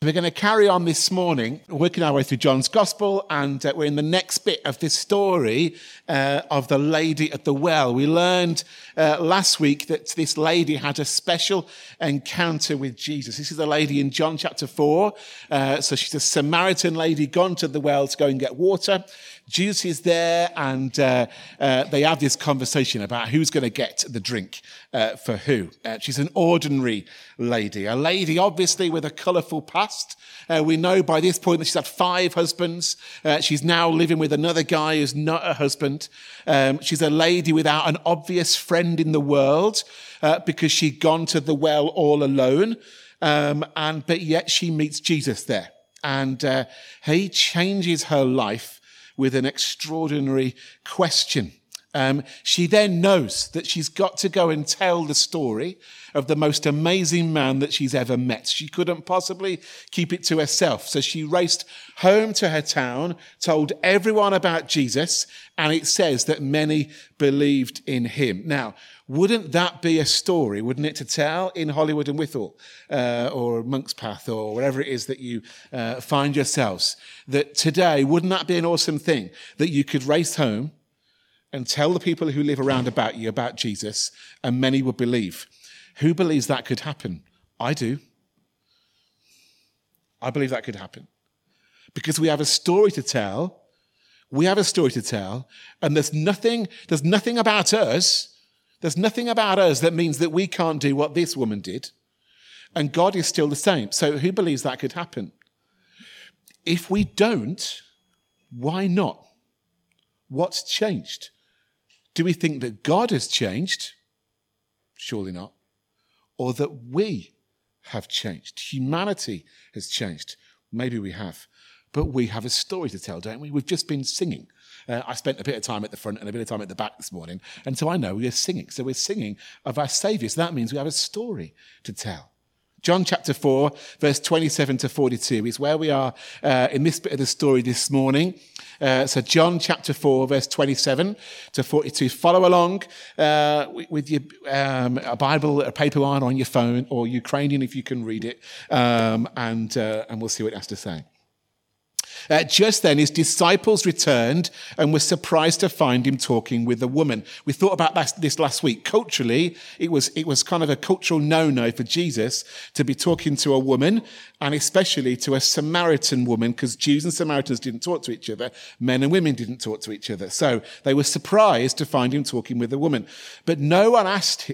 We're going to carry on this morning, working our way through John's Gospel, and we're in the next bit of this story of the lady at the well. We learned last week that this lady had a special encounter with Jesus. This is a lady in John chapter 4. So she's a Samaritan lady gone to the well to go and get water. Jesus is there, and they have this conversation about who's going to get the drink for who. She's an ordinary lady, a lady obviously with a colourful past. We know by this point that she's had 5 husbands. She's now living with another guy who's not her husband. She's a lady without an obvious friend in the world because she'd gone to the well all alone. But yet she meets Jesus there, and he changes her life with an extraordinary question. She then knows that she's got to go and tell the story of the most amazing man that she's ever met. She couldn't possibly keep it to herself. So she raced home to her town, told everyone about Jesus, and it says that many believed in him. Now, wouldn't that be a story, wouldn't it, to tell in Hollywood and Withall, or Monk's Path, or wherever it is that you find yourselves? That today, wouldn't that be an awesome thing, that you could race home and tell the people who live around about you about Jesus, and many would believe? Who believes that could happen? I do. I believe that could happen. Because we have a story to tell. We have a story to tell, and there's nothing about us. There's nothing about us that means that we can't do what this woman did. And God is still the same. So who believes that could happen? If we don't, why not? What's changed? Do we think that God has changed? Surely not. Or that we have changed. Humanity has changed. Maybe we have. But we have a story to tell, don't we? We've just been singing. I spent a bit of time at the front and a bit of time at the back this morning. And so I know we are singing. So we're singing of our Saviour. So that means we have a story to tell. John chapter 4, verse 27 to 42 is where we are in this bit of the story this morning. So John chapter 4, verse 27 to 42. Follow along with your a Bible, a paper one on your phone, or Ukrainian if you can read it, and we'll see what it has to say. Just then, his disciples returned and were surprised to find him talking with a woman. We thought about this last week. Culturally, it was kind of a cultural no-no for Jesus to be talking to a woman, and especially to a Samaritan woman, because Jews and Samaritans didn't talk to each other. Men and women didn't talk to each other. So they were surprised to find him talking with a woman. But no one asked,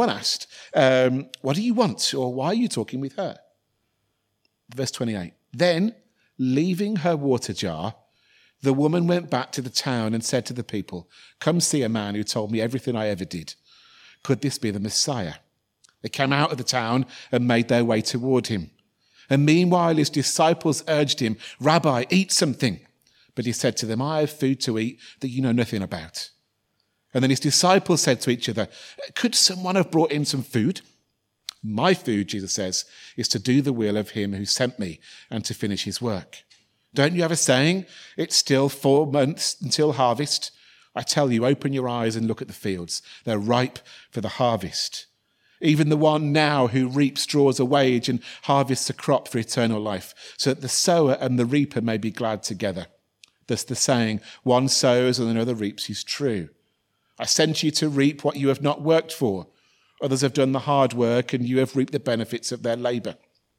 what do you want? Or why are you talking with her? Verse 28. Then, leaving her water jar, the woman went back to the town and said to the people, "Come see a man who told me everything I ever did. Could this be the Messiah?" They came out of the town and made their way toward him. And meanwhile, his disciples urged him, "Rabbi, eat something." But he said to them, "I have food to eat that you know nothing about." And then his disciples said to each other, "Could someone have brought in some food?" "My food," Jesus says, "is to do the will of him who sent me and to finish his work. Don't you have a saying? It's still 4 months until harvest. I tell you, open your eyes and look at the fields. They're ripe for the harvest. Even the one now who reaps draws a wage and harvests a crop for eternal life, so that the sower and the reaper may be glad together. Thus the saying, one sows and another reaps, is true. I sent you to reap what you have not worked for. Others have done the hard work, and you have reaped the benefits of their labour."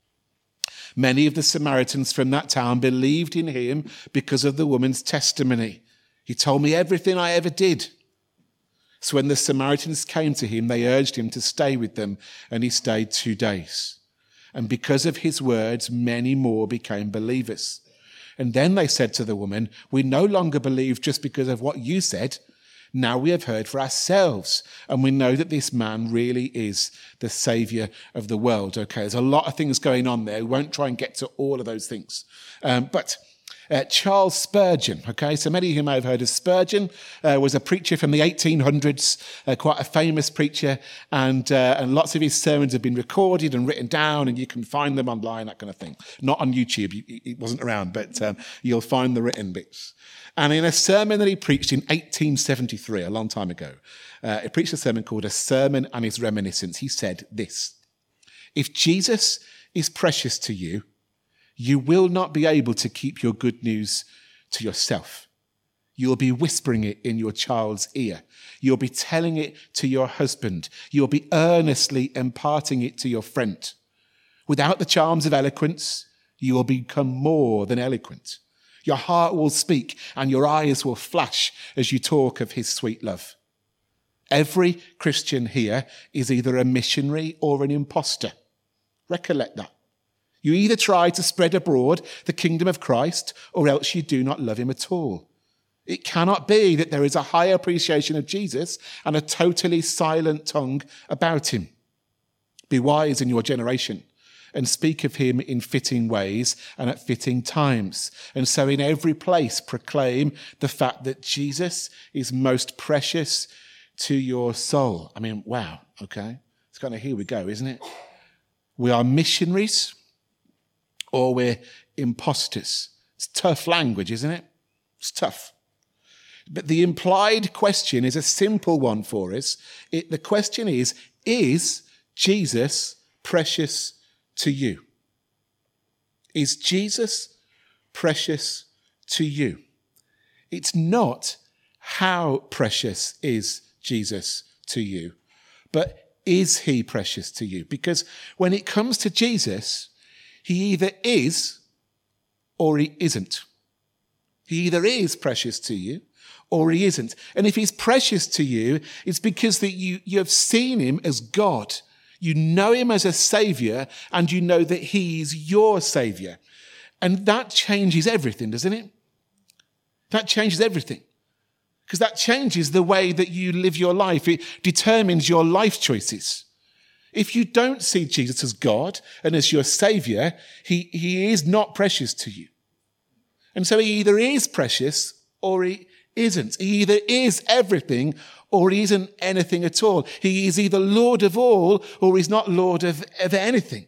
Many of the Samaritans from that town believed in him because of the woman's testimony. "He told me everything I ever did." So when the Samaritans came to him, they urged him to stay with them, and he stayed 2 days. And because of his words, many more became believers. And then they said to the woman, "We no longer believe just because of what you said. Now we have heard for ourselves, and we know that this man really is the Saviour of the world." Okay, there's a lot of things going on there. We won't try and get to all of those things. But Charles Spurgeon, okay, so many of you may have heard of Spurgeon, was a preacher from the 1800s, quite a famous preacher, and lots of his sermons have been recorded and written down, and you can find them online, that kind of thing. Not on YouTube, it wasn't around, but you'll find the written bits. And in a sermon that he preached in 1873, a long time ago, he preached a sermon called A Sermon and His Reminiscence. He said this: "If Jesus is precious to you, you will not be able to keep your good news to yourself. You'll be whispering it in your child's ear. You'll be telling it to your husband. You'll be earnestly imparting it to your friend. Without the charms of eloquence, you will become more than eloquent. Your heart will speak and your eyes will flash as you talk of his sweet love. Every Christian here is either a missionary or an imposter. Recollect that. You either try to spread abroad the kingdom of Christ or else you do not love him at all. It cannot be that there is a high appreciation of Jesus and a totally silent tongue about him. Be wise in your generation and speak of him in fitting ways and at fitting times. And so in every place proclaim the fact that Jesus is most precious to your soul. I mean, wow, okay. It's kind of here we go, isn't it? We are missionaries or we're imposters. It's tough language, isn't it? It's tough. But the implied question is a simple one for us. The question is Jesus precious to you? Is Jesus precious to you? It's not how precious is Jesus to you, but is he precious to you? Because when it comes to Jesus, he either is or he isn't. He either is precious to you or he isn't. And if he's precious to you, it's because that you have seen him as God. You know him as a saviour, and you know that he's your saviour. And that changes everything, doesn't it? That changes everything. Because that changes the way that you live your life. It determines your life choices. If you don't see Jesus as God and as your saviour, he is not precious to you. And so he either is precious or he isn't. He either is everything or he isn't anything at all. He is either Lord of all or he's not Lord of anything.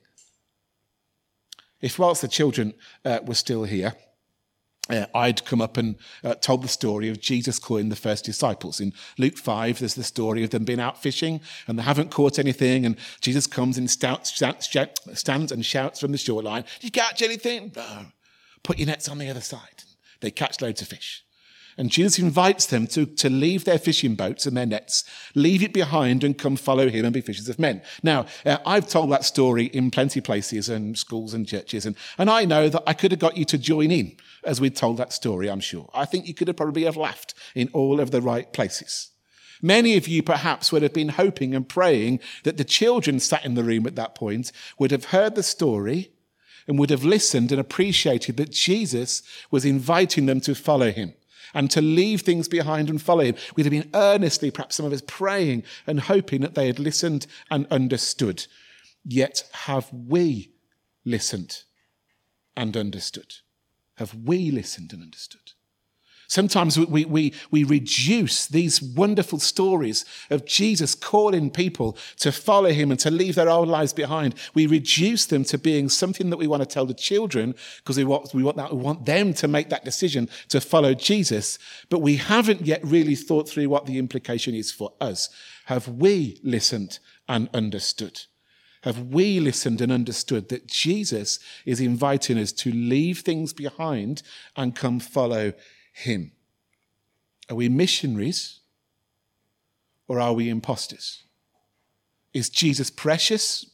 If whilst the children were still here, I'd come up and told the story of Jesus calling the first disciples. In Luke 5, there's the story of them being out fishing and they haven't caught anything. And Jesus comes and stands and shouts from the shoreline, "Did you catch anything?" "No." "Put your nets on the other side." They catch loads of fish. And Jesus invites them to leave their fishing boats and their nets, leave it behind and come follow him and be fishers of men. Now, I've told that story in plenty of places and schools and churches. And I know that I could have got you to join in as we told that story, I'm sure. I think you could have probably have laughed in all of the right places. Many of you perhaps would have been hoping and praying that the children sat in the room at that point would have heard the story and would have listened and appreciated that Jesus was inviting them to follow him and to leave things behind and follow him. We'd have been earnestly, perhaps some of us, praying and hoping that they had listened and understood. Yet have we listened and understood? Have we listened and understood? Sometimes we reduce these wonderful stories of Jesus calling people to follow him and to leave their old lives behind. We reduce them to being something that we want to tell the children because we want them to make that decision to follow Jesus. But we haven't yet really thought through what the implication is for us. Have we listened and understood? Have we listened and understood that Jesus is inviting us to leave things behind and come follow him? Are we missionaries or are we imposters? Is Jesus precious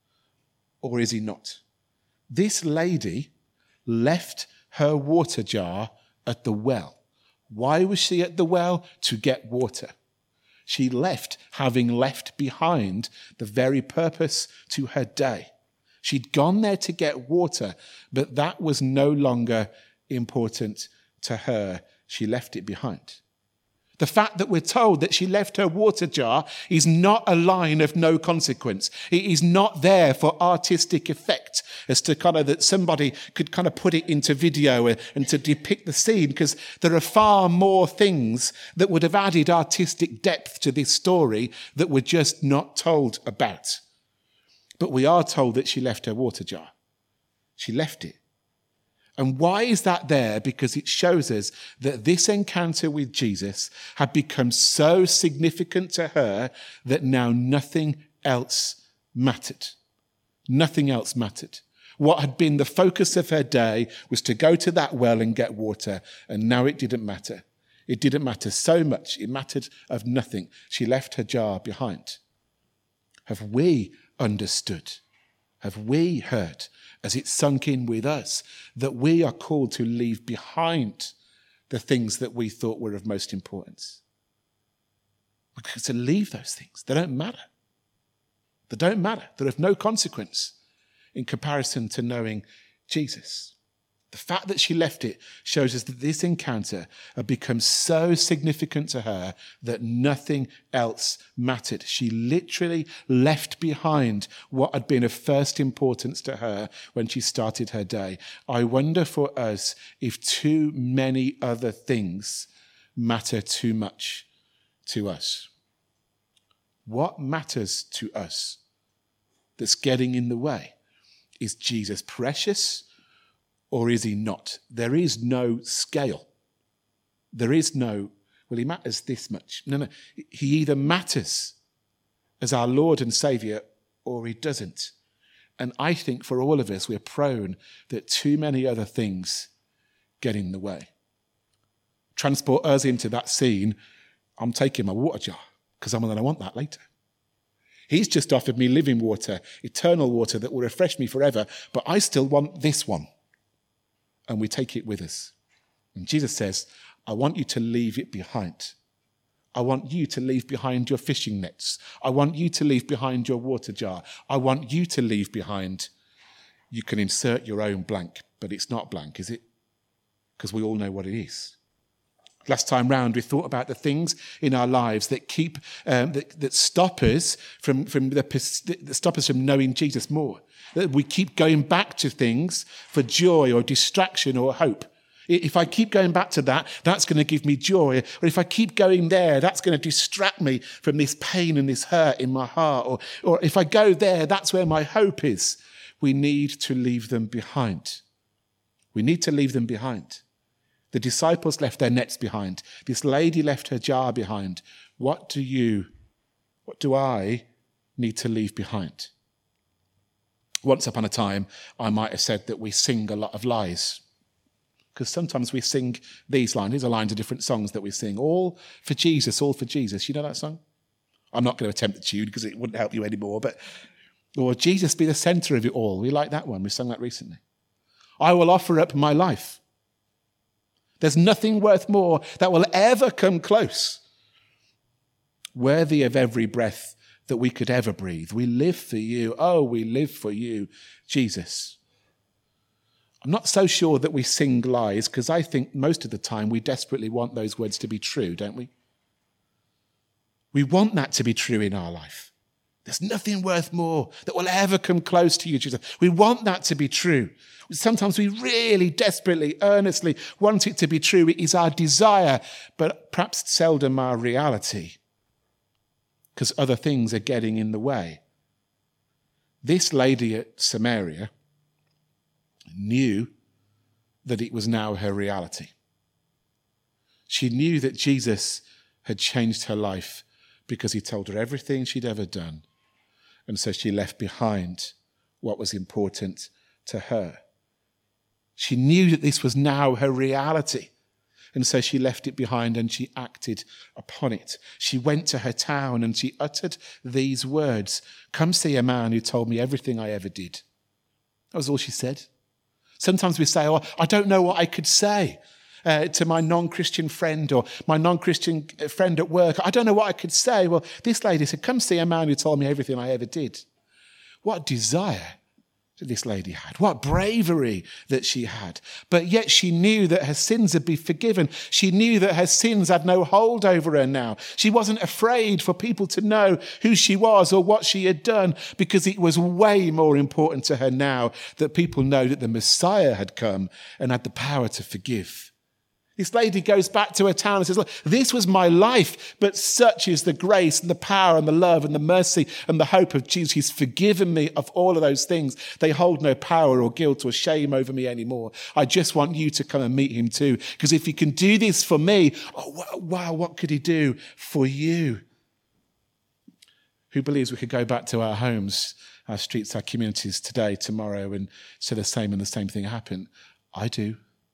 or is he not? This lady left her water jar at the well. Why was she at the well? To get water. She left, having left behind the very purpose to her day. She'd gone there to get water, but that was no longer important to her. She left it behind. The fact that we're told that she left her water jar is not a line of no consequence. It is not there for artistic effect, as to kind of that somebody could kind of put it into video and to depict the scene, because there are far more things that would have added artistic depth to this story that we're just not told about. But we are told that she left her water jar. She left it. And why is that there? Because it shows us that this encounter with Jesus had become so significant to her that now nothing else mattered. Nothing else mattered. What had been the focus of her day was to go to that well and get water, and now it didn't matter. It didn't matter so much. It mattered of nothing. She left her jar behind. Have we understood? Have we heard, as it sunk in with us, that we are called to leave behind the things that we thought were of most importance? Because to leave those things, they don't matter. They don't matter. They're of no consequence in comparison to knowing Jesus. The fact that she left it shows us that this encounter had become so significant to her that nothing else mattered. She literally left behind what had been of first importance to her when she started her day. I wonder for us if too many other things matter too much to us. What matters to us that's getting in the way? Is Jesus precious or is he not? There is no scale. There is no, well, he matters this much. No. He either matters as our Lord and Saviour or he doesn't. And I think for all of us, we're prone that too many other things get in the way. Transport us into that scene. I'm taking my water jar because I'm going to want that later. He's just offered me living water, eternal water that will refresh me forever, but I still want this one. And we take it with us. And Jesus says, I want you to leave it behind. I want you to leave behind your fishing nets. I want you to leave behind your water jar. I want you to leave behind. You can insert your own blank, but it's not blank, is it? Because we all know what it is. Last time round, we thought about the things in our lives that keep that stop us from knowing Jesus more. That we keep going back to things for joy or distraction or hope. If I keep going back to that, that's going to give me joy. Or if I keep going there, that's going to distract me from this pain and this hurt in my heart. Or if I go there, that's where my hope is. We need to leave them behind. We need to leave them behind. The disciples left their nets behind. This lady left her jar behind. What do I need to leave behind? Once upon a time, I might have said that we sing a lot of lies. Because sometimes we sing these lines. These are lines of different songs that we sing. All for Jesus, all for Jesus. You know that song? I'm not going to attempt the tune because it wouldn't help you anymore. Or Jesus be the centre of it all. We like that one. We sung that recently. I will offer up my life. There's nothing worth more that will ever come close. Worthy of every breath that we could ever breathe. We live for you. Oh, we live for you, Jesus. I'm not so sure that we sing lies because I think most of the time we desperately want those words to be true, don't we? We want that to be true in our life. There's nothing worth more that will ever come close to you, Jesus. We want that to be true. Sometimes we really desperately, earnestly want it to be true. It is our desire, but perhaps seldom our reality because other things are getting in the way. This lady at Samaria knew that it was now her reality. She knew that Jesus had changed her life because he told her everything she'd ever done. And so she left behind what was important to her. She knew that this was now her reality. And so she left it behind and she acted upon it. She went to her town and she uttered these words, "Come see a man who told me everything I ever did." That was all she said. Sometimes we say, "Oh, I don't know what I could say to my non-Christian friend or my non-Christian friend at work. I don't know what I could say." Well, this lady said, "Come see a man who told me everything I ever did." What desire that this lady had. What bravery that she had. But yet she knew that her sins had been forgiven. She knew that her sins had no hold over her now. She wasn't afraid for people to know who she was or what she had done because it was way more important to her now that people know that the Messiah had come and had the power to forgive. This lady goes back to her town and says, "Look, this was my life, but such is the grace and the power and the love and the mercy and the hope of Jesus. He's forgiven me of all of those things. They hold no power or guilt or shame over me anymore. I just want you to come and meet him too. Because if he can do this for me, oh, wow, what could he do for you?" Who believes we could go back to our homes our streets, our communities today, tomorrow, and so the same and the same thing happen? I do.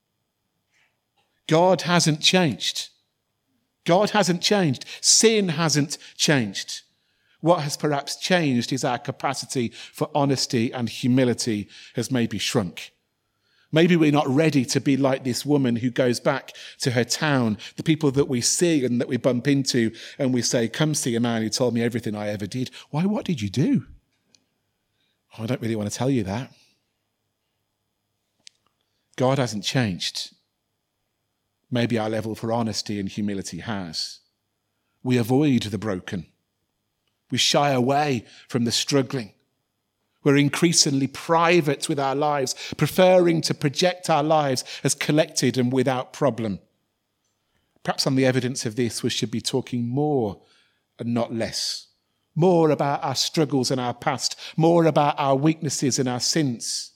God hasn't changed. God hasn't changed. Sin hasn't changed. What has perhaps changed is our capacity for honesty and humility has maybe shrunk. Maybe we're not ready to be like this woman who goes back to her town, the people that we see and that we bump into, and we say, come see a man who told me everything I ever did. Why, what did you do? Oh, I don't really want to tell you that. God hasn't changed. Maybe our level for honesty and humility has. We avoid the broken. We shy away from the struggling. We're increasingly private with our lives, preferring to project our lives as collected and without problem. Perhaps on the evidence of this, we should be talking more and not less. More about our struggles and our past, more about our weaknesses and our sins.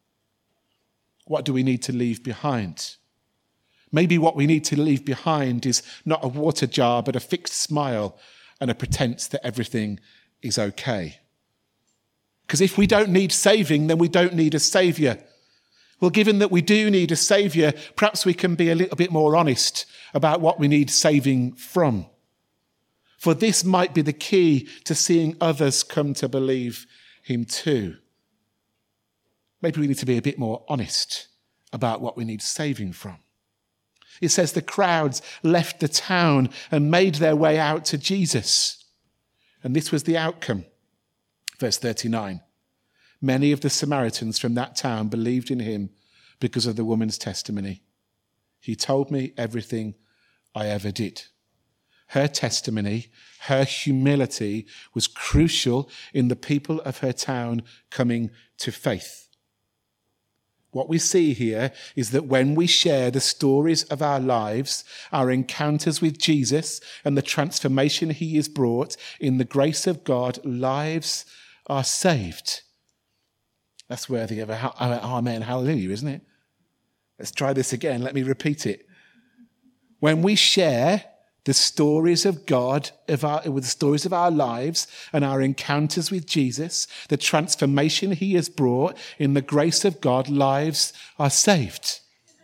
What do we need to leave behind? Maybe what we need to leave behind is not a water jar, but a fixed smile and a pretense that everything is okay. Because if we don't need saving, then we don't need a saviour. Well, given that we do need a saviour, perhaps we can be a little bit more honest about what we need saving from. For this might be the key to seeing others come to believe him too. Maybe we need to be a bit more honest about what we need saving from. It says the crowds left the town and made their way out to Jesus. And this was the outcome. Verse 39. Many of the Samaritans from that town believed in him because of the woman's testimony. He told me everything I ever did. Her testimony, her humility was crucial in the people of her town coming to faith. What we see here is that when we share the stories of our lives, our encounters with Jesus and the transformation he has brought, in the grace of God, lives are saved. That's worthy of a amen, hallelujah, isn't it? Let's try this again. Let me repeat it. When we share the stories of God, with the stories of our lives and our encounters with Jesus, the transformation he has brought, in the grace of God, lives are saved.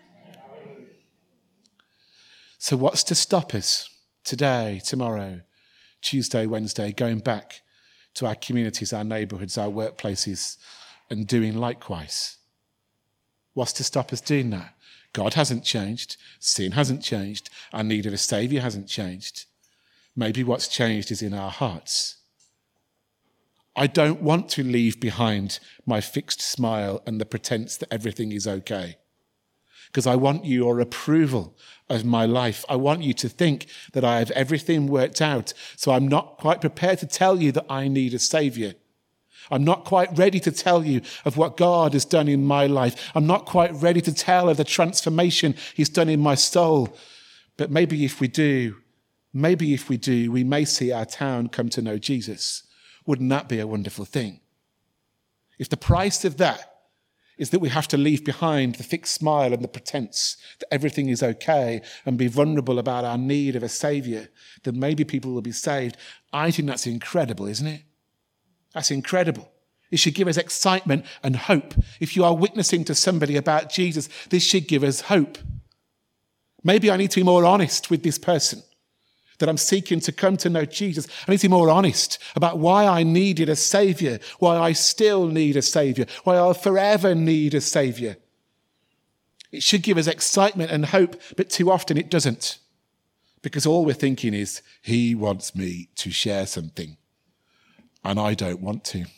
So what's to stop us today, tomorrow, Tuesday, Wednesday, going back to our communities, our neighbourhoods, our workplaces, and doing likewise? What's to stop us doing that? God hasn't changed. Sin hasn't changed. Our need of a saviour hasn't changed. Maybe what's changed is in our hearts. I don't want to leave behind my fixed smile and the pretense that everything is okay, because I want your approval of my life. I want you to think that I have everything worked out. So I'm not quite prepared to tell you that I need a saviour. I'm not quite ready to tell you of what God has done in my life. I'm not quite ready to tell of the transformation he's done in my soul. But maybe if we do, we may see our town come to know Jesus. Wouldn't that be a wonderful thing? If the price of that is that we have to leave behind the fixed smile and the pretense that everything is okay and be vulnerable about our need of a saviour, then maybe people will be saved. I think that's incredible, isn't it? That's incredible. It should give us excitement and hope. If you are witnessing to somebody about Jesus, this should give us hope. Maybe I need to be more honest with this person that I'm seeking to come to know Jesus. I need to be more honest about why I needed a saviour, why I still need a saviour, why I'll forever need a saviour. It should give us excitement and hope, but too often it doesn't. Because all we're thinking is, he wants me to share something. And I don't want to.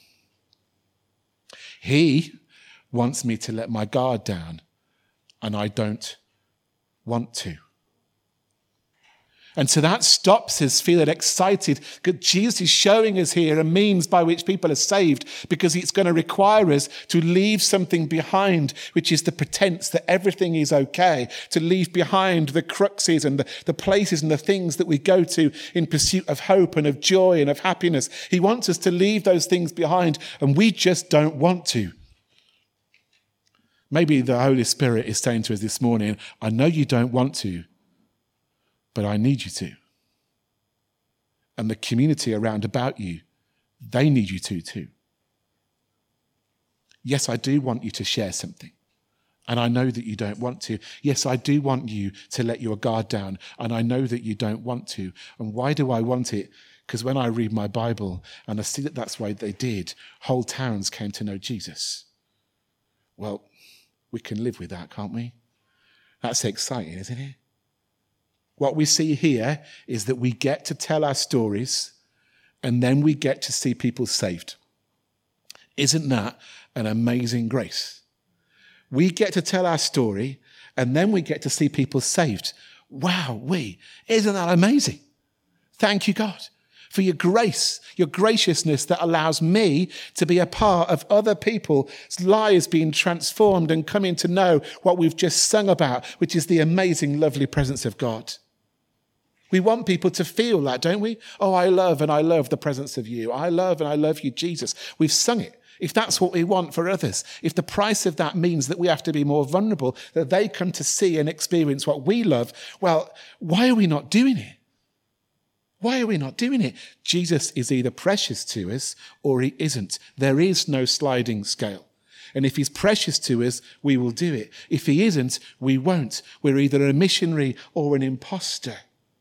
He wants me to let my guard down, and I don't want to. And so that stops us feeling excited, because Jesus is showing us here a means by which people are saved, because it's going to require us to leave something behind, which is the pretense that everything is okay, to leave behind the cruxes and the places and the things that we go to in pursuit of hope and of joy and of happiness. He wants us to leave those things behind, and we just don't want to. Maybe the Holy Spirit is saying to us this morning, I know you don't want to, but I need you to. And the community around about you, they need you to too. Yes, I do want you to share something. And I know that you don't want to. Yes, I do want you to let your guard down. And I know that you don't want to. And why do I want it? Because when I read my Bible and I see that that's why they did, whole towns came to know Jesus. Well, we can live with that, can't we? That's exciting, isn't it? What we see here is that we get to tell our stories and then we get to see people saved. Isn't that an amazing grace? We get to tell our story and then we get to see people saved. Wow, isn't that amazing? Thank you, God, for your grace, your graciousness that allows me to be a part of other people's lives being transformed and coming to know what we've just sung about, which is the amazing, lovely presence of God. We want people to feel that, don't we? Oh, I love the presence of you. I love you, Jesus. We've sung it. If that's what we want for others, if the price of that means that we have to be more vulnerable, that they come to see and experience what we love, well, why are we not doing it? Why are we not doing it? Jesus is either precious to us or he isn't. There is no sliding scale. And if he's precious to us, we will do it. If he isn't, we won't. We're either a missionary or an imposter.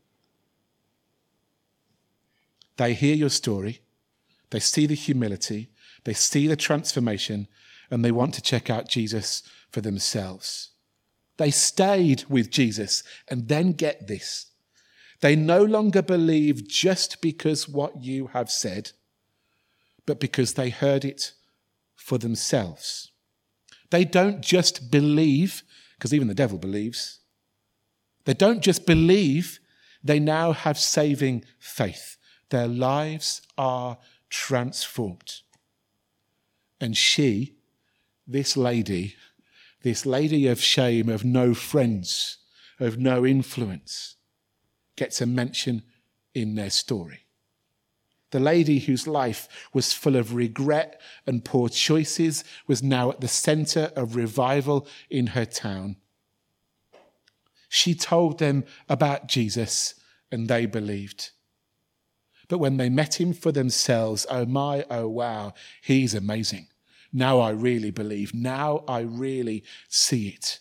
They hear your story, they see the humility, they see the transformation, and they want to check out Jesus for themselves. They stayed with Jesus, and then get this. They no longer believe just because what you have said, but because they heard it for themselves. They don't just believe, because even the devil believes. They don't just believe, they now have saving faith. Their lives are transformed. And she, this lady of shame, of no friends, of no influence, gets a mention in their story. The lady whose life was full of regret and poor choices was now at the center of revival in her town. She told them about Jesus and they believed. But when they met him for themselves, oh my, oh wow, he's amazing. Now I really believe. Now I really see it.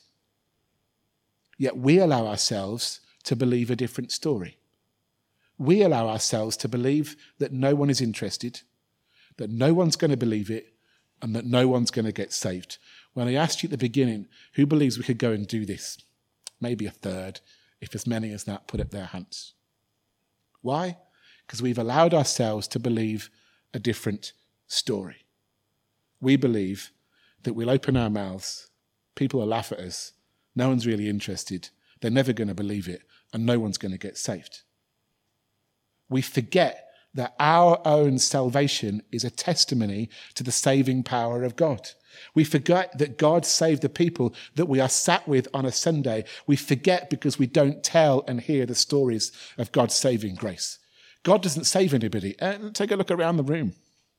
Yet we allow ourselves to believe a different story. We allow ourselves to believe that no one is interested, that no one's going to believe it, and that no one's going to get saved. When I asked you at the beginning, who believes we could go and do this? Maybe a third, if as many as that put up their hands. Why? Because we've allowed ourselves to believe a different story. We believe that we'll open our mouths, people will laugh at us, no one's really interested, they're never going to believe it, and no one's going to get saved. We forget that our own salvation is a testimony to the saving power of God. We forget that God saved the people that we are sat with on a Sunday. We forget because we don't tell and hear the stories of God's saving grace. God doesn't save anybody. Take a look around the room.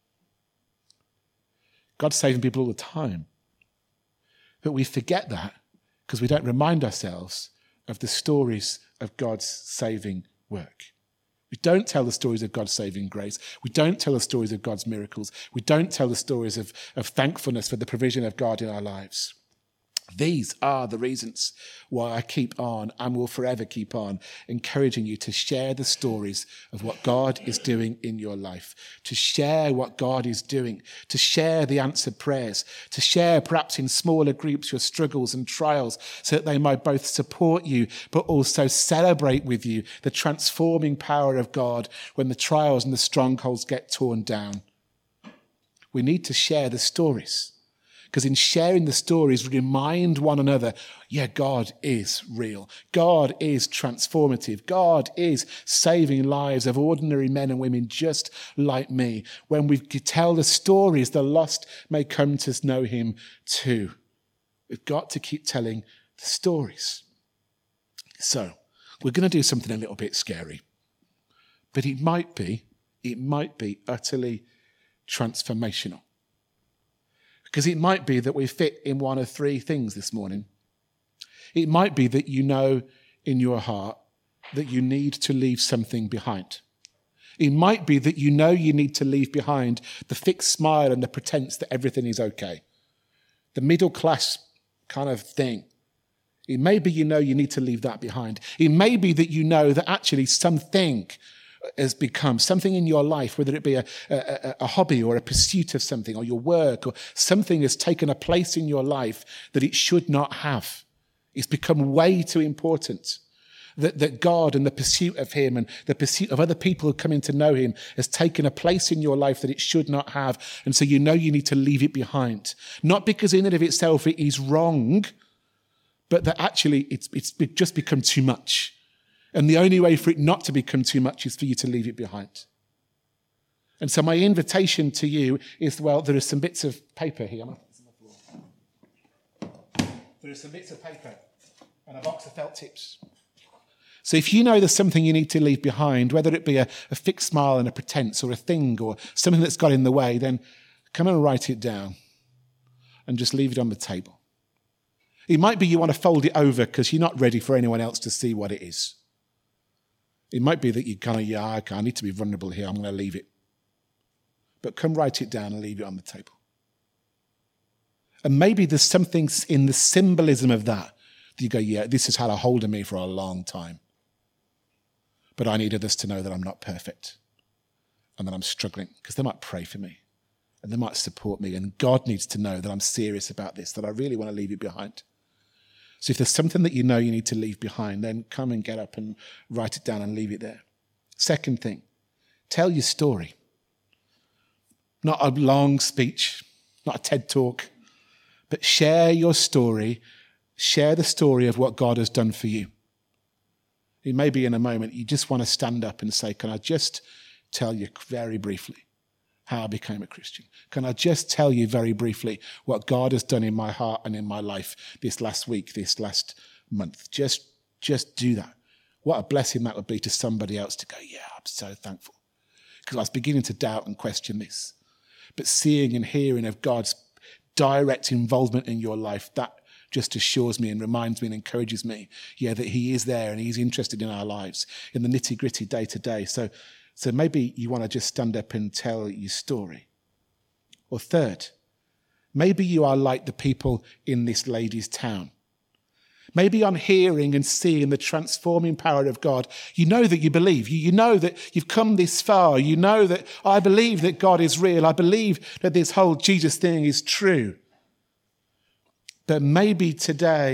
God's saving people all the time. But we forget that because we don't remind ourselves of the stories of God's saving work. We don't tell the stories of God's saving grace. We don't tell the stories of God's miracles. We don't tell the stories of thankfulness for the provision of God in our lives. These are the reasons why I keep on and will forever keep on encouraging you to share the stories of what God is doing in your life, to share what God is doing, to share the answered prayers, to share perhaps in smaller groups your struggles and trials so that they might both support you but also celebrate with you the transforming power of God when the trials and the strongholds get torn down. We need to share the stories. Because in sharing the stories, remind one another, yeah, God is real. God is transformative. God is saving lives of ordinary men and women just like me. When we tell the stories, the lost may come to know him too. We've got to keep telling the stories. So, we're going to do something a little bit scary. But it might be utterly transformational. Because it might be that we fit in one of three things this morning. It might be that you know in your heart that you need to leave something behind. It might be that you know you need to leave behind the fixed smile and the pretense that everything is okay. the middle class kind of thing. It may be you know you need to leave that behind. It may be that you know that actually something has become something in your life, whether it be a hobby or a pursuit of something or your work, or something has taken a place in your life that it should not have. It's become way too important. That God and the pursuit of him and the pursuit of other people who come in to know him has taken a place in your life that it should not have. And so you know you need to leave it behind. Not because in and of itself it is wrong, but that actually it's just become too much. And the only way for it not to become too much is for you to leave it behind. And so my invitation to you is, well, there are some bits of paper here. There are some bits of paper and a box of felt tips. So if you know there's something you need to leave behind, whether it be a fixed smile and a pretense or a thing or something that's got in the way, then come and write it down and just leave it on the table. It might be you want to fold it over because you're not ready for anyone else to see what it is. It might be that you kind of, I need to be vulnerable here, I'm going to leave it. But come write it down and leave it on the table. And maybe there's something in the symbolism of that you go, yeah, this has had a hold of me for a long time. But I need others to know that I'm not perfect and that I'm struggling, because they might pray for me and they might support me. And God needs to know that I'm serious about this, that I really want to leave it behind. So if there's something that you know you need to leave behind, then come and get up and write it down and leave it there. Second thing, tell your story. Not a long speech, not a TED talk, but share your story. Share the story of what God has done for you. It may be in a moment you just want to stand up and say, can I just tell you very briefly how I became a Christian? Can I just tell you very briefly what God has done in my heart and in my life this last week, this last month? Just do that. What a blessing that would be to somebody else to go, yeah, I'm so thankful. Because I was beginning to doubt and question this. But seeing and hearing of God's direct involvement in your life, that just assures me and reminds me and encourages me, that he is there and he's interested in our lives, in the nitty-gritty day-to-day. So maybe you want to just stand up and tell your story. Or third, maybe you are like the people in this lady's town. Maybe on hearing and seeing the transforming power of God, you know that you believe. You know that you've come this far. You know that I believe that God is real. I believe that this whole Jesus thing is true. But maybe today,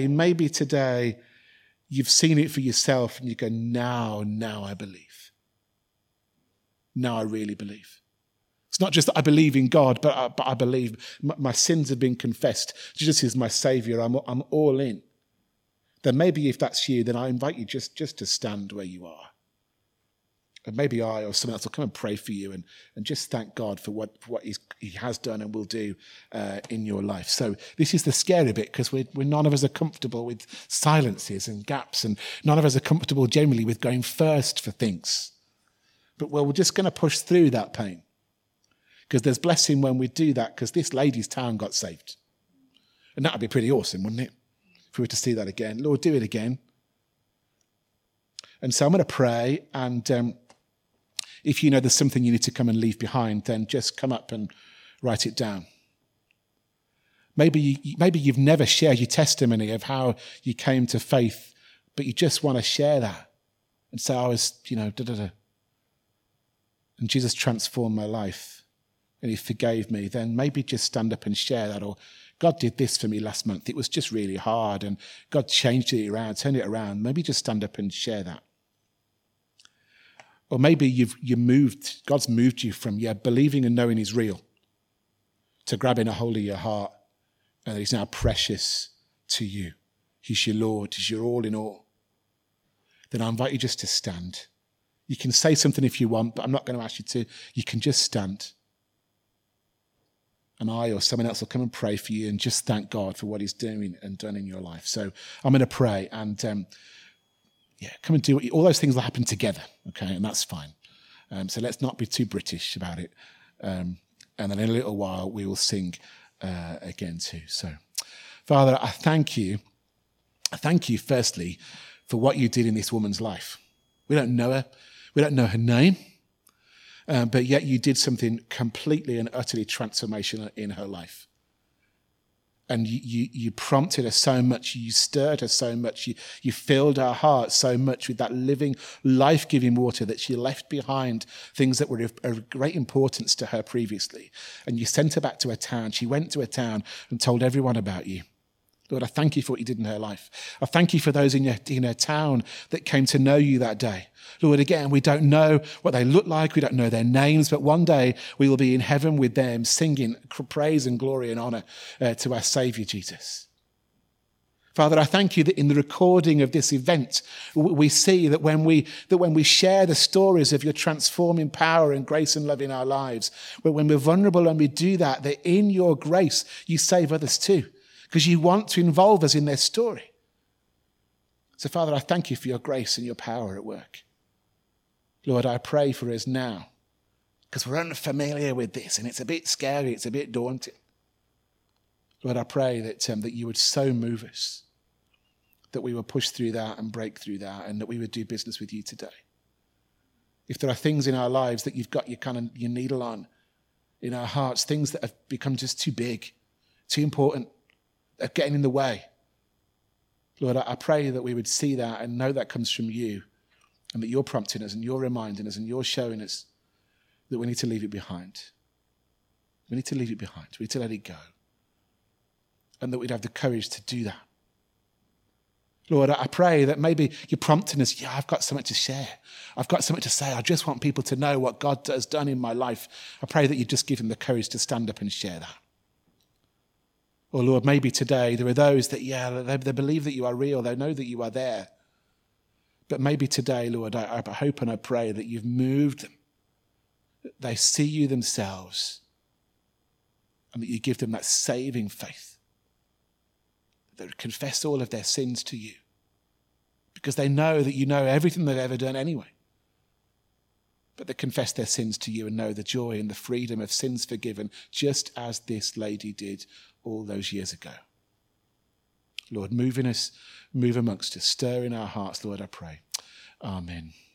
you've seen it for yourself and you go, now I believe. Now I really believe. It's not just that I believe in God, but I believe my sins have been confessed. Jesus is my Saviour. I'm all in. Then maybe if that's you, then I invite you just to stand where you are. And maybe I or someone else will come and pray for you and just thank God for what he has done and will do in your life. So this is the scary bit, because we're none of us are comfortable with silences and gaps, and none of us are comfortable generally with going first for things. But we're just going to push through that pain, because there's blessing when we do that, because this lady's town got saved. And that would be pretty awesome, wouldn't it? If we were to see that again. Lord, do it again. And so I'm going to pray, and if you know there's something you need to come and leave behind, then just come up and write it down. Maybe you've never shared your testimony of how you came to faith, but you just want to share that and say, I was, and Jesus transformed my life and he forgave me. Then maybe just stand up and share that. Or God did this for me last month. It was just really hard and God changed it around, turned it around. Maybe just stand up and share that. Or maybe God's moved you from believing and knowing he's real to grabbing a hold of your heart and that he's now precious to you. He's your Lord, he's your all in all. Then I invite you just to stand. You can say something if you want, but I'm not going to ask you to. You can just stand. And I or someone else will come and pray for you and just thank God for what he's doing and done in your life. So I'm going to pray and come and do all those things will happen together, okay? And that's fine. So let's not be too British about it. And then in a little while, we will sing again too. So, Father, I thank you. I thank you, firstly, for what you did in this woman's life. We don't know her. We don't know her name. But yet you did something completely and utterly transformational in her life. And you prompted her so much, you stirred her so much, you filled her heart so much with that living, life-giving water that she left behind things that were of great importance to her previously. And you sent her back to her town. She went to her town and told everyone about you. Lord, I thank you for what you did in her life. I thank you for those in her town that came to know you that day. Lord, again, we don't know what they look like. We don't know their names, but one day we will be in heaven with them singing praise and glory and honor to our Savior Jesus. Father, I thank you that in the recording of this event, we see that when we share the stories of your transforming power and grace and love in our lives, when we're vulnerable and we do that, that in your grace, you save others too, because you want to involve us in their story. So, Father, I thank you for your grace and your power at work. Lord, I pray for us now, because we're unfamiliar with this and it's a bit scary, it's a bit daunting. Lord, I pray that you would so move us, that we would push through that and break through that, and that we would do business with you today. If there are things in our lives that you've got your needle on in our hearts, things that have become just too big, too important, that are getting in the way, Lord, I pray that we would see that and know that comes from you, and that you're prompting us and you're reminding us and you're showing us that we need to leave it behind. We need to leave it behind. We need to let it go. And that we'd have the courage to do that. Lord, I pray that maybe you're prompting us, I've got something to share. I've got something to say. I just want people to know what God has done in my life. I pray that you just give them the courage to stand up and share that. Or Lord, maybe today there are those that, they believe that you are real. They know that you are there. But maybe today, Lord, I hope and I pray that you've moved them. That they see you themselves. And that you give them that saving faith. That they confess all of their sins to you. Because they know that you know everything they've ever done anyway. But they confess their sins to you and know the joy and the freedom of sins forgiven, just as this lady did all those years ago. Lord, move in us, move amongst us, stir in our hearts, Lord, I pray. Amen.